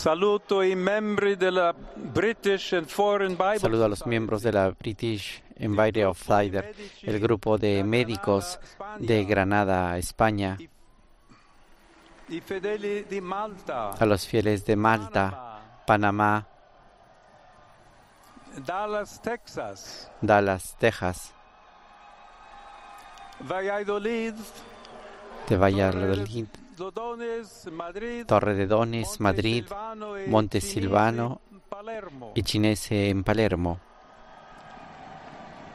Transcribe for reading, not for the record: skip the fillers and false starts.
Saludo a los miembros de la British Invited Outsider, el grupo de médicos de Granada, España, a los fieles de Malta, Panamá, Dallas, Texas, de Valladolid, Torredones, Madrid, Montesilvano y Chinese en Palermo.